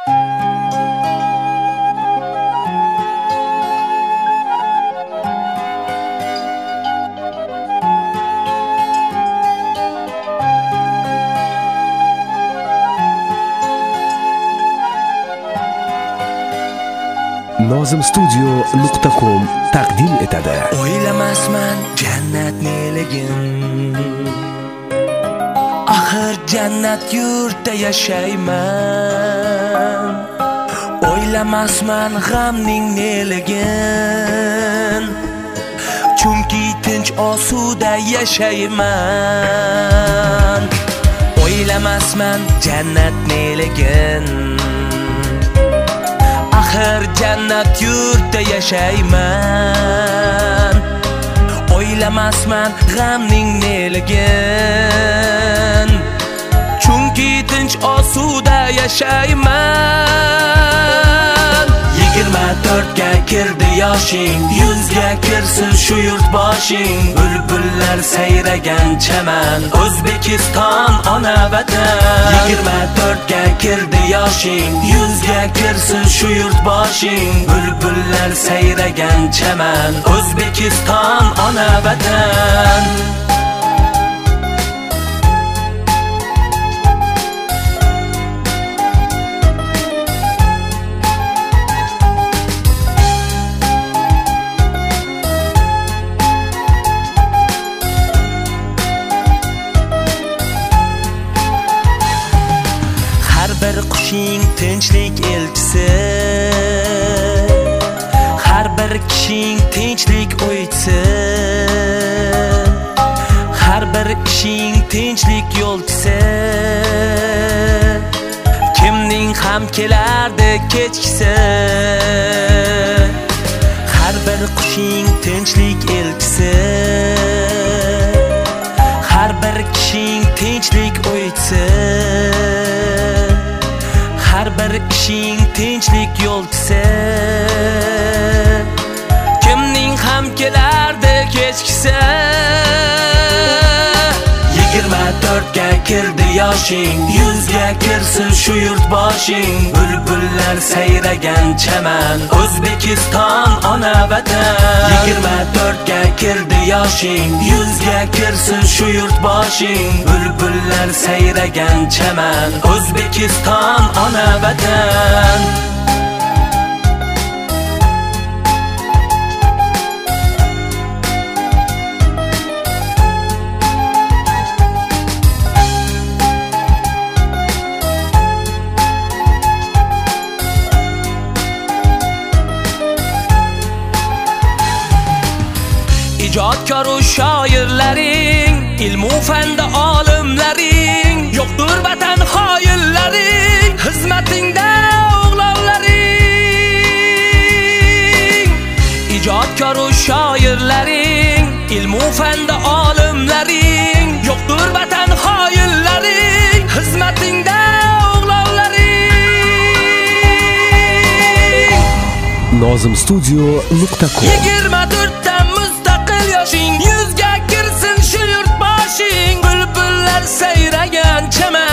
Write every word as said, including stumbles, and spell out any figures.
nozim studio nuqta com taqdim etadi. O'ylamasman jannat neligin, axir jannat yurtda yashayman. O'ylamasman g'amning neligin, chunki tinch osuda yashayman. O'ylamasman jannat neligin, axir jannat yurtda yashayman. O'ylamasman g'amning neligin, chunki tinch osuda yashayman. Yigirma to'rtga kirdi yoshing, yuzga kirsin shu yurt boshing. Bulbullar sayragan chaman, O'zbekiston ona vatan. Yigirma to'rtga kirdi yoshing, yuzga kirsin shu yurt boshing. Bulbullar sayragan chaman, O'zbekiston ona vatan. Bir qushing tinchlik elchisi, har bir kishing tinchlik o'ychisi, har bir ishing tinchlik yo'lchisi. Kimning ham kelardi kechkisi, har bir qushing tinchlik elchisi, har bir kishing tinchlik o'ychisi, har bir ishing tinchlik yo'lchisi. Kimning ham kelardi kechkisi. Yigirma to'rtga kirdi yoshing, yuzga kirsin shu yurt boshing. Bulbullar sayragan chaman, O'zbekiston ona vatan. Yigirma to'rtga kirdi yoshing, yuzga kirsin shu yurt boshing. Bulbullar sayragan chaman, O'zbekiston ona vatan. ijodkor u shoirlaring, ilmu fanda olimlaring, yo'qdir vatan xoinlaring, xizmatingda o'g'lonlaring. Ijodkor u shoirlaring, ilmu fanda olimlaring, yo'qdir vatan xoinlaring, xizmatingda o'g'lonlaring. nozim studio nuqta com. Yigirma to'rtda mustaqil yoshing, yuzga kirsin shu yurt boshing. Bulbullar sayragan chaman,